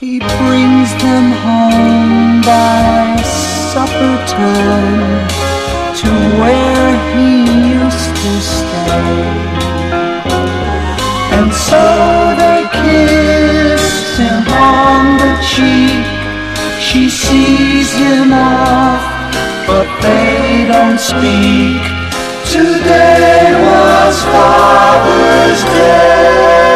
He brings them home by supper time to where he used to stay. And so they kiss him on the cheek. She sees him off, but they don't speak. Today was Father's Day.